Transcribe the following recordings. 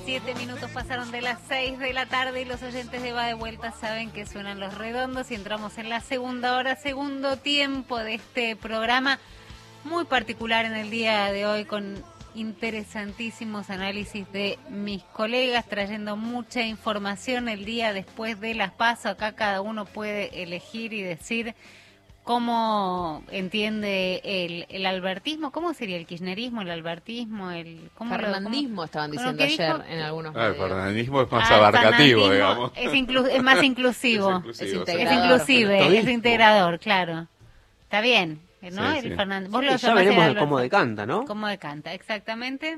7 minutos pasaron de las 6 de la tarde y los oyentes de Va de Vuelta saben que suenan los redondos y entramos en la segunda hora, segundo tiempo de este programa muy particular en el día de hoy con interesantísimos análisis de mis colegas trayendo mucha información el día después de las PASO. Acá cada uno puede elegir y decir cómo entiende el albertismo, cómo sería el kirchnerismo, el albertismo, el fernandismo estaban diciendo ayer en algunos medios. El fernandismo es más abarcativo, digamos. Es más inclusivo, es integrador, claro. Está bien, ¿no? Sí, el sí. Vos lo Ya veremos cómo decanta, ¿no? Cómo decanta, exactamente.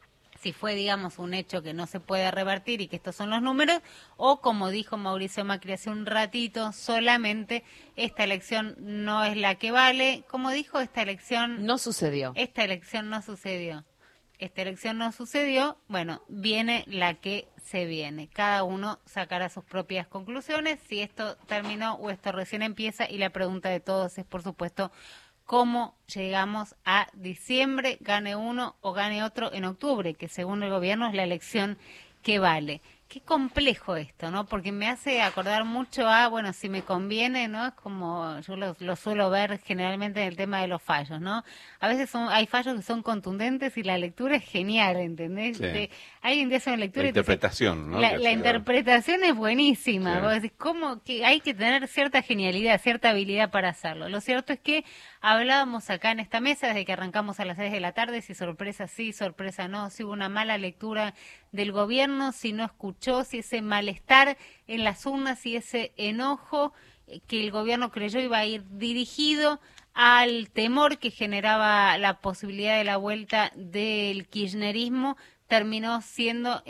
Si fue, digamos, un hecho que no se puede revertir y que estos son los números, o como dijo Mauricio Macri hace un ratito, solamente esta elección no es la que vale. Como dijo, esta elección no sucedió. Esta elección no sucedió. Esta elección no sucedió, bueno, viene la que se viene. Cada uno sacará sus propias conclusiones, si esto terminó o esto recién empieza, y la pregunta de todos es, por supuesto, ¿cómo llegamos a diciembre, gane uno o gane otro en octubre? Que según el gobierno es la elección que vale. Qué complejo esto, ¿no? Porque me hace acordar mucho a, bueno, si me conviene, ¿no? Es como yo lo suelo ver generalmente en el tema de los fallos, ¿no? A veces hay fallos que son contundentes y la lectura es genial, ¿entendés? Sí. Alguien dice una lectura La y te dice, interpretación, ¿no? La interpretación es buenísima. Sí. Vos decís, ¿cómo? Que hay que tener cierta genialidad, cierta habilidad para hacerlo. Lo cierto es que hablábamos acá en esta mesa desde que arrancamos a las 6 de la tarde, si sorpresa sí, sorpresa no, si hubo una mala lectura del gobierno, si no escuchó, si ese malestar en las urnas, si ese enojo que el gobierno creyó iba a ir dirigido al temor que generaba la posibilidad de la vuelta del kirchnerismo, terminó siendo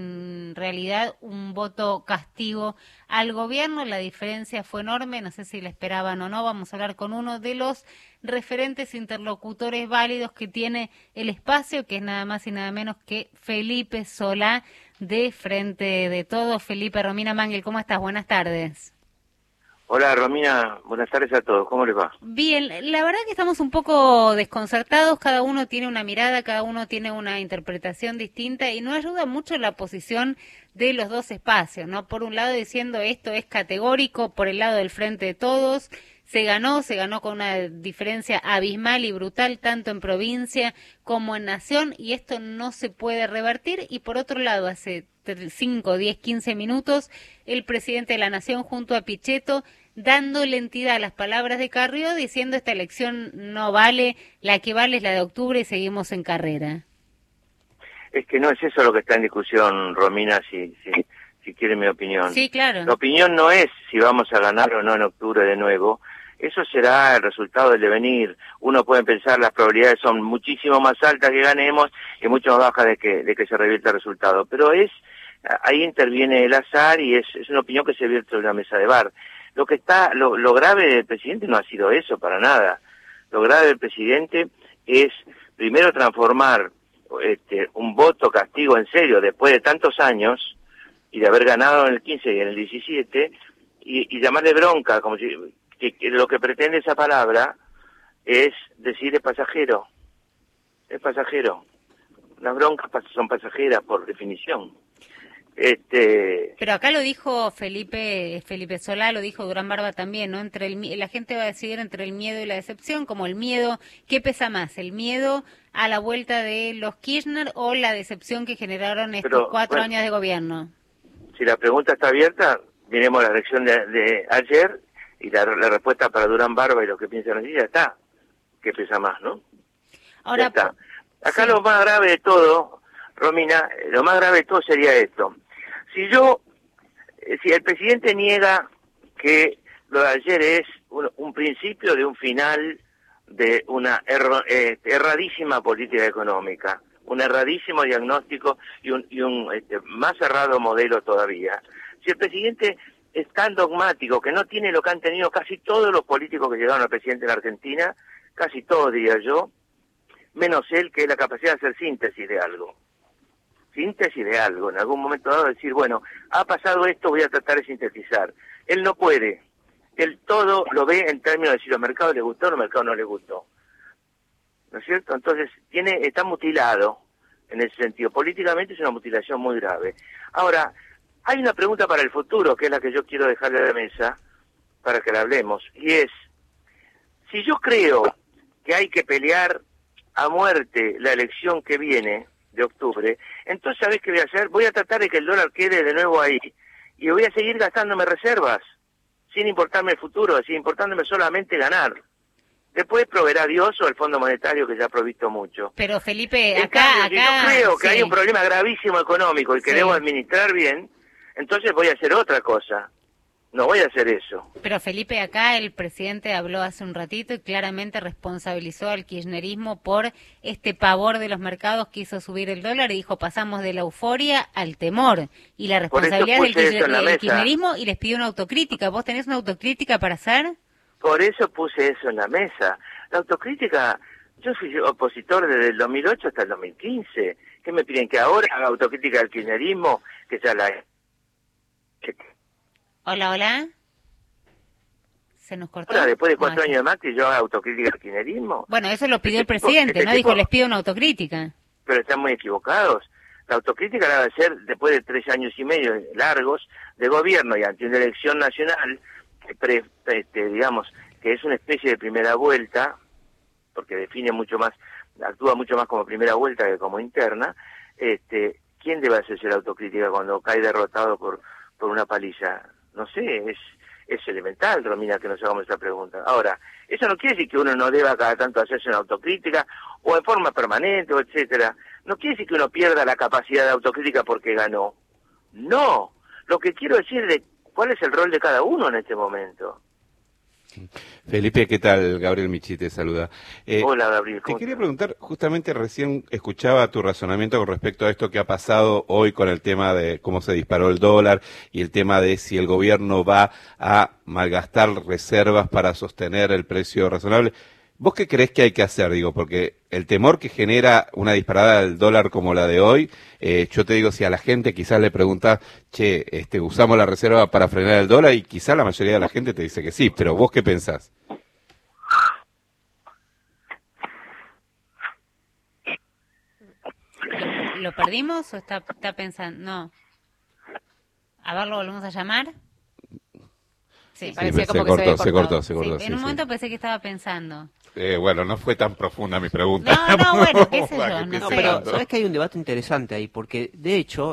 en realidad un voto castigo al gobierno. La diferencia fue enorme, no sé si la esperaban o no. Vamos a hablar con uno de los referentes interlocutores válidos que tiene el espacio, que es nada más y nada menos que Felipe Solá, de Frente de Todos. Felipe, Romina Mangel, ¿cómo estás? Buenas tardes. Hola Romina, buenas tardes a todos, ¿cómo les va? Bien, la verdad que estamos un poco desconcertados, cada uno tiene una mirada, cada uno tiene una interpretación distinta y no ayuda mucho la posición de los dos espacios, ¿no? Por un lado diciendo esto es categórico, por el lado del Frente de Todos, se ganó con una diferencia abismal y brutal, tanto en provincia como en nación, y esto no se puede revertir. Y por otro lado, hace 5, 10, 15 minutos, el presidente de la Nación junto a Pichetto, dándole entidad a las palabras de Carrió, diciendo esta elección no vale, la que vale es la de octubre y seguimos en carrera. Es que no es eso lo que está en discusión, Romina, si quiere mi opinión. Sí, claro. La opinión no es si vamos a ganar o no en octubre de nuevo. Eso será el resultado del devenir. Uno puede pensar las probabilidades son muchísimo más altas que ganemos y mucho más bajas de que se revierta el resultado. Pero ahí interviene el azar y es una opinión que se vierte en una mesa de bar. Lo grave del presidente no ha sido eso para nada. Lo grave del presidente es primero transformar un voto castigo en serio después de tantos años y de haber ganado en el 15 y en el 17 y llamarle bronca, como si que lo que pretende esa palabra es decir es pasajero. Las broncas son pasajeras por definición. Pero acá lo dijo Felipe Solá, lo dijo Durán Barba también, ¿no? La gente va a decidir entre el miedo y la decepción, como el miedo, ¿qué pesa más? ¿El miedo a la vuelta de los Kirchner o la decepción que generaron estos 4 años de gobierno? Si la pregunta está abierta, miremos la elección de ayer y la respuesta para Durán Barba y lo que piensan así ya está. ¿Qué pesa más, no? Ahora, ya está. Acá sí. Lo más grave de todo, Romina, lo más grave de todo sería esto. Si el presidente niega que lo de ayer es un principio de un final de una erradísima política económica, un erradísimo diagnóstico y un más errado modelo todavía. Si el presidente es tan dogmático que no tiene lo que han tenido casi todos los políticos que llegaron al presidente de la Argentina, casi todos diría yo, menos él, que es la capacidad de hacer síntesis de algo, en algún momento dado decir, bueno, ha pasado esto, voy a tratar de sintetizar. Él no puede, él todo lo ve en términos de si los mercados le gustó o los mercados no le gustó, ¿no es cierto? Entonces está mutilado, en ese sentido. Políticamente es una mutilación muy grave. Ahora, hay una pregunta para el futuro, que es la que yo quiero dejarle a la mesa, para que la hablemos, y es, si yo creo que hay que pelear a muerte la elección que viene, de octubre, entonces ¿sabés qué voy a hacer? Voy a tratar de que el dólar quede de nuevo ahí, y voy a seguir gastándome reservas, sin importarme el futuro, sin importándome solamente ganar. Después proveerá Dios o el Fondo Monetario, que ya ha provisto mucho. Pero Felipe, en acá... cambio, si yo creo que hay un problema gravísimo económico y que debo administrar bien, entonces voy a hacer otra cosa. No voy a hacer eso. Pero Felipe, acá el presidente habló hace un ratito y claramente responsabilizó al kirchnerismo por este pavor de los mercados que hizo subir el dólar y dijo, pasamos de la euforia al temor. Y la responsabilidad del kirchnerismo, y les pidió una autocrítica. ¿Vos tenés una autocrítica para hacer? Por eso puse eso en la mesa. La autocrítica, yo fui opositor desde el 2008 hasta el 2015. ¿Qué me piden? ¿Que ahora haga autocrítica del kirchnerismo? Que ya la... Hola, hola. Se nos cortó. Ahora, después de 4 años de Macri, yo hago autocrítica al kirchnerismo. Bueno, eso lo pidió el presidente, ¿no? Dijo, les pido una autocrítica. Pero están muy equivocados. La autocrítica la va a hacer después de 3 años y medio largos de gobierno y ante una elección nacional, digamos, que es una especie de primera vuelta, porque define mucho más, actúa mucho más como primera vuelta que como interna. ¿Quién debe hacerse la autocrítica cuando cae derrotado por una paliza? No sé, es elemental, Romina, que nos hagamos esa pregunta. Ahora, eso no quiere decir que uno no deba cada tanto hacerse una autocrítica, o en forma permanente, o etcétera. No quiere decir que uno pierda la capacidad de autocrítica porque ganó. No, lo que quiero decir es cuál es el rol de cada uno en este momento. Felipe, ¿qué tal? Gabriel Michi te saluda. Hola, Gabriel. Te quería preguntar, justamente recién escuchaba tu razonamiento con respecto a esto que ha pasado hoy con el tema de cómo se disparó el dólar y el tema de si el gobierno va a malgastar reservas para sostener el precio razonable. ¿Vos qué creés que hay que hacer? Digo, porque el temor que genera una disparada del dólar como la de hoy, yo te digo, si a la gente quizás le preguntás, che, usamos la reserva para frenar el dólar, y quizás la mayoría de la gente te dice que sí, pero ¿vos qué pensás? ¿Lo perdimos o está pensando? No. A ver, ¿lo volvemos a llamar? Sí, parecía como se cortó. Sí, en un momento pensé que estaba pensando. Bueno, no fue tan profunda mi pregunta. No, bueno, qué sé yo, no sé. Pero sabes que hay un debate interesante ahí, porque de hecho,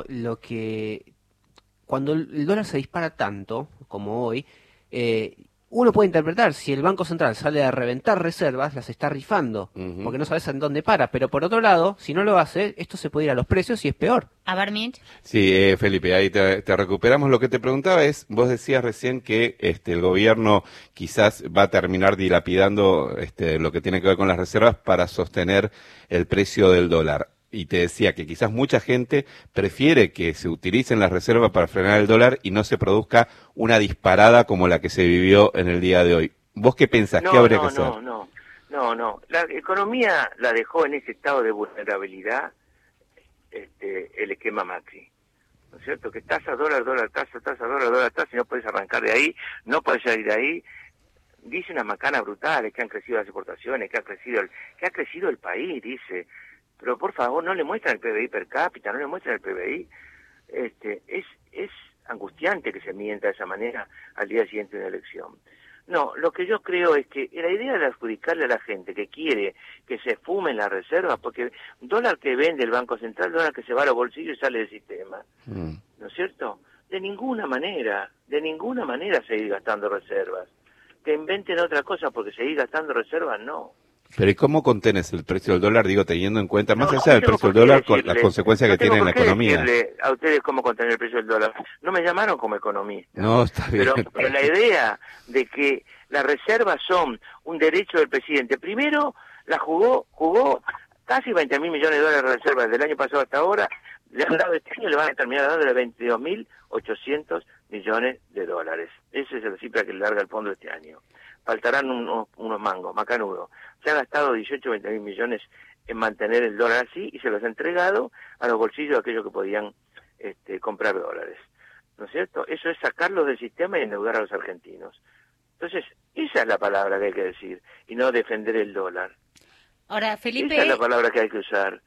cuando el dólar se dispara tanto, como hoy, uno puede interpretar, si el Banco Central sale a reventar reservas, las está rifando, porque no sabes en dónde para, pero por otro lado, si no lo hace, esto se puede ir a los precios y es peor. A ver, Mitch. Sí, Felipe, ahí te recuperamos. Lo que te preguntaba es, vos decías recién que el gobierno quizás va a terminar dilapidando lo que tiene que ver con las reservas para sostener el precio del dólar. Y te decía que quizás mucha gente prefiere que se utilicen las reservas para frenar el dólar y no se produzca una disparada como la que se vivió en el día de hoy. ¿Vos qué pensás? ¿Qué habría que hacer? No. La economía la dejó en ese estado de vulnerabilidad el esquema Macri. ¿No es cierto? Que tasa, dólar, tasa, dólar, tasa, y no puedes arrancar de ahí, no puedes salir de ahí. Dice unas macanas brutales que han crecido las exportaciones, que ha crecido el país, dice. Pero por favor, no le muestran el PBI per cápita, no le muestran el PBI. Es angustiante que se mienta de esa manera al día siguiente de una elección. No, lo que yo creo es que la idea de adjudicarle a la gente que quiere que se fumen las reservas, porque dólar que vende el Banco Central, dólar que se va a los bolsillos y sale del sistema, ¿no es cierto? De ninguna manera seguir gastando reservas. Que inventen otra cosa porque seguir gastando reservas, no. Pero ¿y cómo contenés el precio del dólar, teniendo en cuenta, más allá del precio del dólar, con las consecuencias que tiene en la economía? A ustedes cómo contener el precio del dólar. No me llamaron como economista. No, está bien. Pero la idea de que las reservas son un derecho del presidente, primero la jugó casi 20.000 millones de dólares de reservas del año pasado hasta ahora, le han dado este año, le van a terminar dando 22.800 millones de dólares. Esa es la cifra que le larga el fondo este año. Faltarán unos mangos, macanudos. Se ha gastado 20.000 millones en mantener el dólar así y se los ha entregado a los bolsillos de aquellos que podían comprar dólares. ¿No es cierto? Eso es sacarlos del sistema y endeudar a los argentinos. Entonces, esa es la palabra que hay que decir y no defender el dólar. Ahora, Felipe... Esa es la palabra que hay que usar.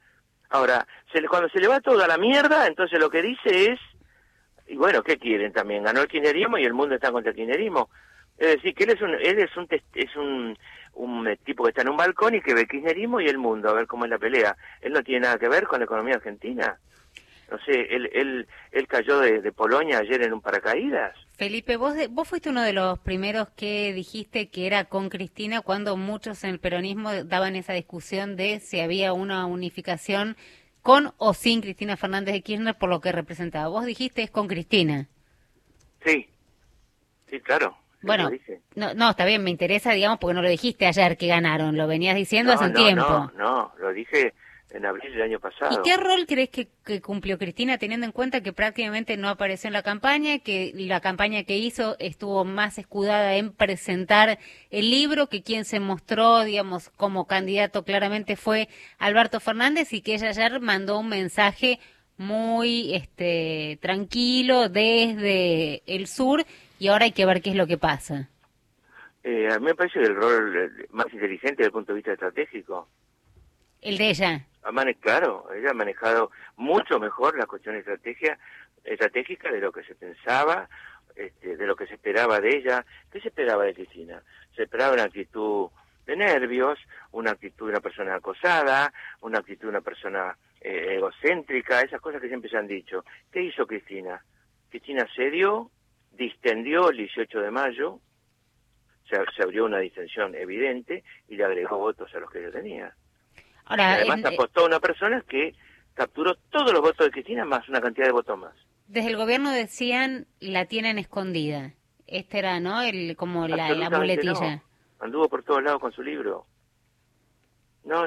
Ahora, cuando se le va todo a la mierda, entonces lo que dice es, y bueno, ¿qué quieren también? Ganó el kirchnerismo y el mundo está contra el kirchnerismo. Es decir, que él es un tipo que está en un balcón y que ve el kirchnerismo y el mundo, a ver cómo es la pelea. Él no tiene nada que ver con la economía argentina. No sé, él cayó de Polonia ayer en un paracaídas. Felipe, vos fuiste uno de los primeros que dijiste que era con Cristina cuando muchos en el peronismo daban esa discusión de si había una unificación con o sin Cristina Fernández de Kirchner por lo que representaba. Vos dijiste es con Cristina. Sí, claro. Bueno, no, está bien, me interesa, digamos, porque no lo dijiste ayer que ganaron, lo venías diciendo hace un tiempo. No, lo dije en abril del año pasado. ¿Y qué rol crees que cumplió Cristina, teniendo en cuenta que prácticamente no apareció en la campaña, que la campaña que hizo estuvo más escudada en presentar el libro, que quien se mostró, digamos, como candidato claramente fue Alberto Fernández, y que ella ayer mandó un mensaje muy tranquilo desde el sur, y ahora hay que ver qué es lo que pasa? A mí me parece el rol más inteligente desde el punto de vista estratégico. ¿El de ella? Claro, ella ha manejado mucho mejor la cuestión estratégica de lo que se pensaba, de lo que se esperaba de ella. ¿Qué se esperaba de Cristina? Se esperaba una actitud de nervios, una actitud de una persona acosada, una actitud de una persona egocéntrica, esas cosas que siempre se han dicho. ¿Qué hizo Cristina? Cristina cedió, distendió el 18 de mayo, se abrió una distensión evidente y le agregó votos a los que ella tenía. Ahora, además apostó a una persona que capturó todos los votos de Cristina más una cantidad de votos más. Desde el gobierno decían la tienen escondida. Era, ¿no? Como la muletilla. No. Anduvo por todos lados con su libro. No,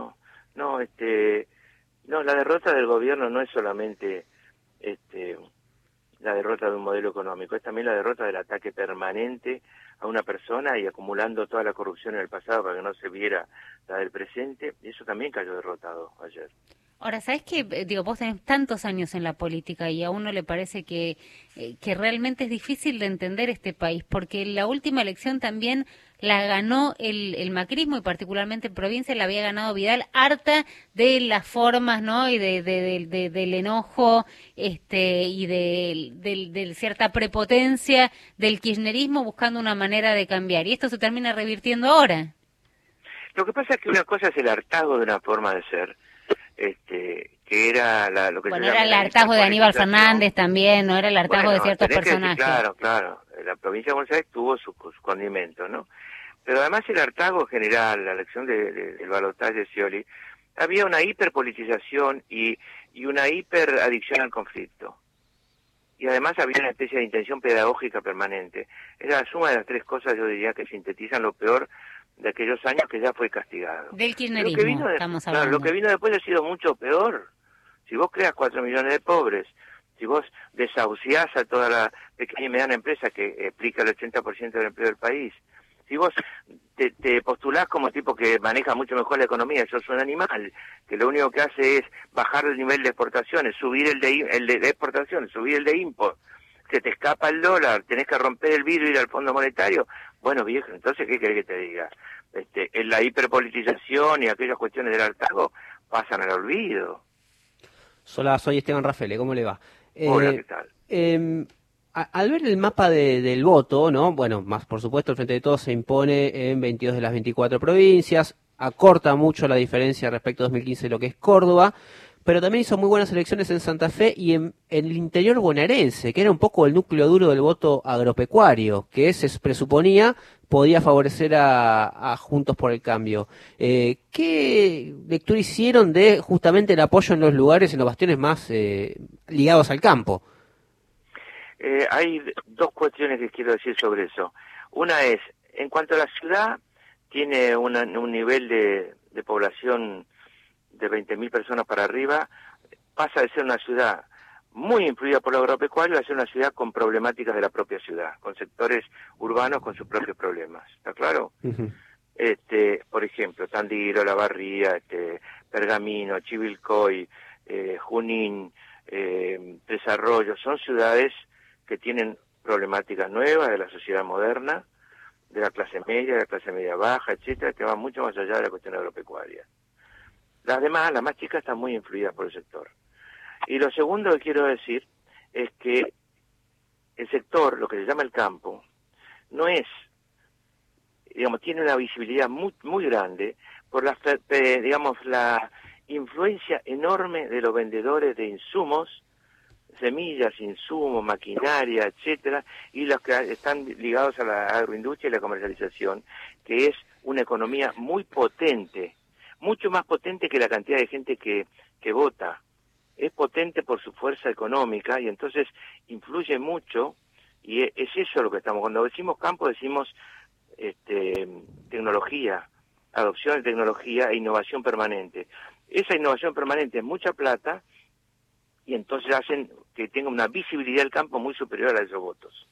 la derrota del gobierno no es solamente la derrota de un modelo económico, es también la derrota del ataque permanente a una persona y acumulando toda la corrupción en el pasado para que no se viera la del presente, y eso también cayó derrotado ayer. Ahora, ¿sabes qué? Digo, vos tenés tantos años en la política y a uno le parece que realmente es difícil de entender este país, porque la última elección también la ganó el macrismo, y particularmente en provincia la había ganado Vidal, harta de las formas, ¿no? Y del enojo y de cierta prepotencia del kirchnerismo buscando una manera de cambiar. Y esto se termina revirtiendo ahora. Lo que pasa es que una cosa es el hartazgo de una forma de ser, que era lo que bueno, era el hartazgo de Aníbal Fernández también, no era el hartazgo de ciertos personajes. Claro, la provincia de Buenos Aires tuvo sus condimentos, ¿no? Pero además el hartazgo general, la elección del balotaje de Scioli, había una hiperpolitización y una hiperadicción al conflicto. Y además había una especie de intención pedagógica permanente. Era la suma de las tres cosas, yo diría, que sintetizan lo peor de aquellos años que ya fue castigado. Del kirchnerismo estamos hablando. Claro, lo que vino después ha sido mucho peor. Si vos creas 4 millones de pobres, si vos desahuciás a toda la pequeña y mediana empresa que explica el 80% del empleo del país, si vos te postulás como tipo que maneja mucho mejor la economía, sos un animal, que lo único que hace es bajar el nivel de exportaciones, subir el de exportaciones, subir el de import, se te escapa el dólar, tenés que romper el vidrio y ir al Fondo Monetario. Bueno, viejo, entonces, ¿qué querés que te diga? En la hiperpolitización y aquellas cuestiones del hartazgo pasan al olvido. Hola, soy Esteban Rafele, ¿cómo le va? Hola, ¿qué tal? Al ver el mapa del voto, ¿no? Bueno, más por supuesto el Frente de Todos se impone en 22 de las 24 provincias, acorta mucho la diferencia respecto a 2015 de lo que es Córdoba, pero también hizo muy buenas elecciones en Santa Fe y en el interior bonaerense, que era un poco el núcleo duro del voto agropecuario, que se presuponía podía favorecer a Juntos por el Cambio. ¿Qué lectura hicieron de justamente el apoyo en los lugares, en los bastiones más ligados al campo? Hay dos cuestiones que quiero decir sobre eso. Una es, en cuanto a la ciudad, tiene un nivel de población de 20.000 personas para arriba, pasa de ser una ciudad muy influida por lo agropecuario a ser una ciudad con problemáticas de la propia ciudad, con sectores urbanos con sus propios problemas. ¿Está claro? Uh-huh. Por ejemplo, Tandiro, La Barría, Pergamino, Chivilcoy, Junín, Tres Arroyos, son ciudades que tienen problemáticas nuevas de la sociedad moderna, de la clase media baja, etcétera, que van mucho más allá de la cuestión agropecuaria. Las demás, las más chicas, están muy influidas por el sector. Y lo segundo que quiero decir es que el sector, lo que se llama el campo, no es, digamos, tiene una visibilidad muy, muy grande por la, digamos, la influencia enorme de los vendedores de insumos, semillas, insumos, maquinaria, etcétera, y los que están ligados a la agroindustria y la comercialización, que es una economía muy potente, mucho más potente que la cantidad de gente que vota. Es potente por su fuerza económica y entonces influye mucho, y es eso lo que estamos, cuando decimos campo decimos tecnología, adopción de tecnología e innovación permanente. Esa innovación permanente es mucha plata y entonces hacen que tenga una visibilidad del campo muy superior a esos votos.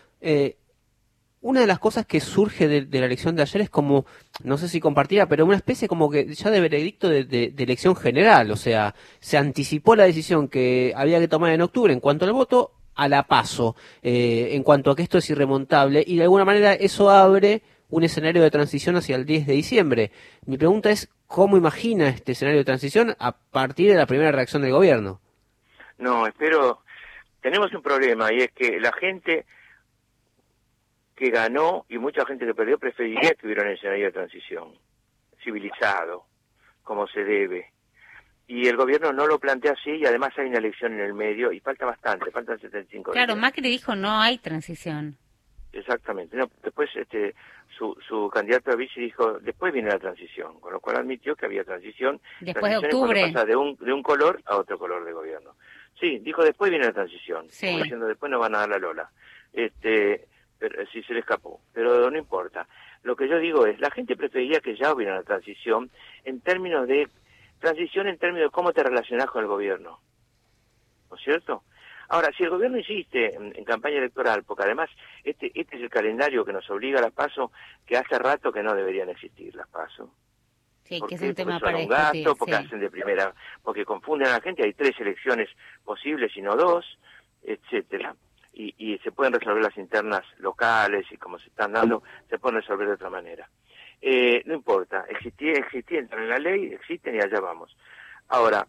Una de las cosas que surge de la elección de ayer es como, no sé si compartida, pero una especie como que ya de veredicto de elección general, o sea, se anticipó la decisión que había que tomar en octubre en cuanto al voto a la PASO, en cuanto a que esto es irremontable, y de alguna manera eso abre un escenario de transición hacia el 10 de diciembre. Mi pregunta es, ¿cómo imagina este escenario de transición a partir de la primera reacción del gobierno? No, tenemos un problema, y es que la gente que ganó y mucha gente que perdió preferiría que hubiera un escenario de transición, civilizado, como se debe. Y el gobierno no lo plantea así, y además hay una elección en el medio, y falta bastante, faltan 75 días. Claro, Macri dijo no hay transición. Exactamente. No, después su candidato a vice dijo, después viene la transición, con lo cual admitió que había transición. Después de octubre. Pasa de un color a otro color de gobierno. Sí, dijo después viene la transición, sí. Como diciendo después no van a dar la Lola. Pero sí se le escapó, pero no importa. Lo que yo digo es, la gente preferiría que ya hubiera una transición en términos de cómo te relacionás con el gobierno, ¿no es cierto? Ahora, si el gobierno insiste en campaña electoral, porque además este es el calendario que nos obliga a las PASO, que hace rato que no deberían existir las PASO. Sí, que es un tema para discutir, gasto, porque sí. hacen de primera, porque confunden a la gente, hay 3 elecciones posibles y no 2, etcétera. Y se pueden resolver las internas locales y como se están dando, se pueden resolver de otra manera. No importa, entran en la ley, existen y allá vamos. Ahora,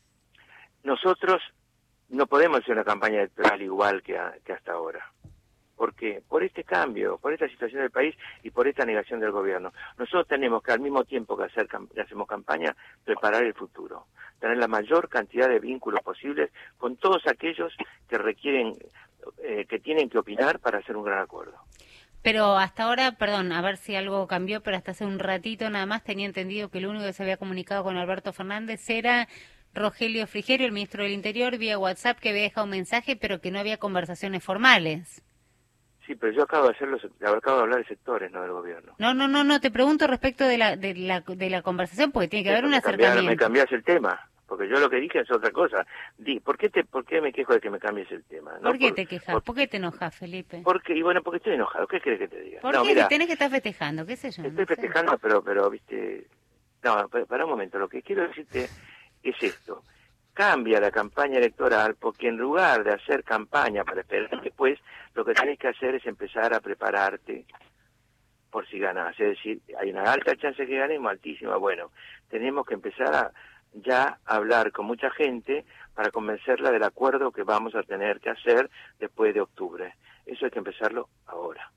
nosotros no podemos hacer una campaña electoral igual que hasta ahora. ¿Por qué? Por este cambio, por esta situación del país y por esta negación del gobierno. Nosotros tenemos que al mismo tiempo que hacemos campaña, preparar el futuro. Tener la mayor cantidad de vínculos posibles con todos aquellos que requieren, que tienen que opinar para hacer un gran acuerdo. Pero hasta ahora, perdón, a ver si algo cambió, pero hasta hace un ratito nada más tenía entendido que el único que se había comunicado con Alberto Fernández era Rogelio Frigerio, el ministro del Interior, vía WhatsApp, que había dejado un mensaje, pero que no había conversaciones formales. Sí, pero yo acabo de hablar de sectores, no del gobierno. No, te pregunto respecto de la conversación, porque tiene que haber un acercamiento. Me cambias el tema, porque yo lo que dije es otra cosa. ¿Por qué me quejo de que me cambies el tema? ¿No? ¿Por qué te quejas? ¿Por qué te enojas, Felipe? Porque estoy enojado. ¿Qué querés que te diga? ¿Por qué? Tenés que estar festejando, qué sé yo. Estoy festejando, pero, viste... No, para un momento, lo que quiero decirte es esto. Cambia la campaña electoral, porque en lugar de hacer campaña para esperar después, lo que tenés que hacer es empezar a prepararte por si ganás. Es decir, hay una alta chance que ganemos, altísima. Bueno, tenemos que empezar a ya hablar con mucha gente para convencerla del acuerdo que vamos a tener que hacer después de octubre. Eso hay que empezarlo ahora.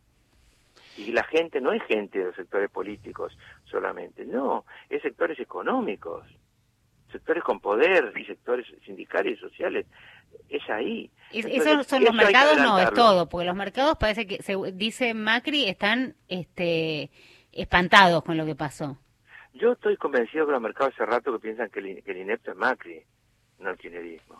Y la gente no es gente de los sectores políticos solamente, no, es sectores económicos, sectores con poder y sectores sindicales y sociales, es ahí. Entonces, ¿esos son los mercados? No, es todo, porque los mercados parece que, dice Macri, están espantados con lo que pasó. Yo estoy convencido que los mercados hace rato que piensan que el inepto es Macri, no el kirchnerismo.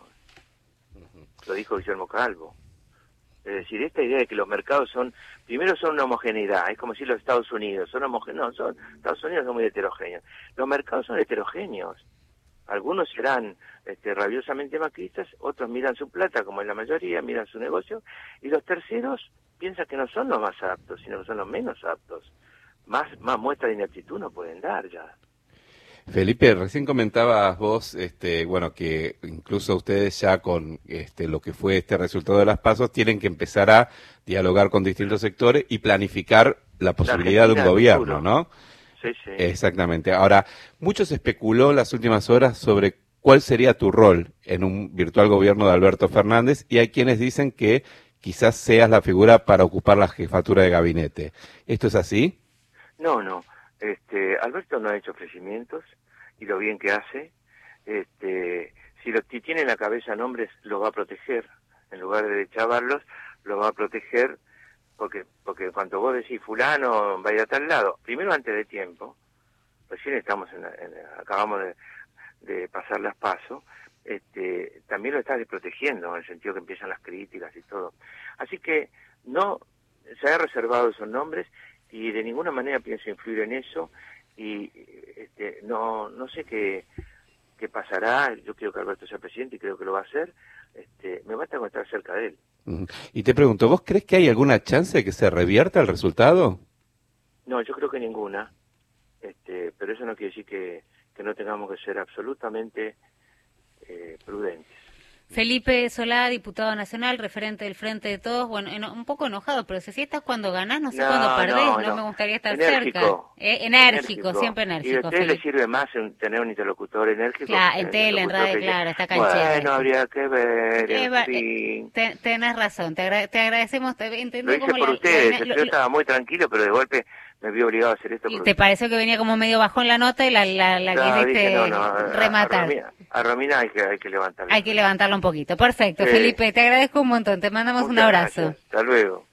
Lo dijo Guillermo Calvo. Es decir, esta idea de que los mercados primero son una homogeneidad, es como si los Estados Unidos son homogéneos, Estados Unidos son muy heterogéneos. Los mercados son heterogéneos. Algunos serán rabiosamente macristas, otros miran su plata, como es la mayoría, miran su negocio, y los terceros piensan que no son los más aptos, sino que son los menos aptos. Más muestras de ineptitud no pueden dar ya. Felipe, recién comentabas vos, que incluso ustedes ya con lo que fue este resultado de las PASO tienen que empezar a dialogar con distintos sectores y planificar la posibilidad de un gobierno, ¿no? Sí, sí. Exactamente. Ahora, mucho se especuló en las últimas horas sobre cuál sería tu rol en un virtual gobierno de Alberto Fernández, y hay quienes dicen que quizás seas la figura para ocupar la jefatura de gabinete. ¿Esto es así? No, no. Alberto no ha hecho ofrecimientos, y lo bien que hace. Si tiene en la cabeza nombres, lo va a proteger. En lugar de chavarlos, lo va a proteger, porque cuando vos decís fulano va a ir a tal lado, primero antes de tiempo, recién estamos acabamos de pasar las PASO, también lo está desprotegiendo, en el sentido que empiezan las críticas y todo. Así que no se ha reservado esos nombres, y de ninguna manera pienso influir en eso, y no sé qué pasará. Yo quiero que Alberto sea presidente y creo que lo va a hacer. Me basta con estar cerca de él. Y te pregunto, ¿vos crees que hay alguna chance de que se revierta el resultado? No, yo creo que ninguna, pero eso no quiere decir que no tengamos que ser absolutamente prudentes. Felipe Solá, diputado nacional, referente del Frente de Todos, bueno, un poco enojado, pero si estás cuando ganás, no sé cuándo perdés, no me gustaría estar enérgico, cerca. Enérgico, siempre enérgico. Y a usted le sirve más tener un interlocutor enérgico. Claro, en tele, en radio, claro, está canchero. Bueno, habría que ver, en fin. Tenés razón, te agradecemos. Lo hice por ustedes, yo estaba muy tranquilo, pero de golpe me vi obligado a hacer esto. ¿Y te pareció que venía como medio bajón la nota y la quisiste rematar? A Romina hay que levantarla. Hay que levantarla un poquito. Perfecto, Felipe, te agradezco un montón. Te mandamos un abrazo. Gracias. Hasta luego.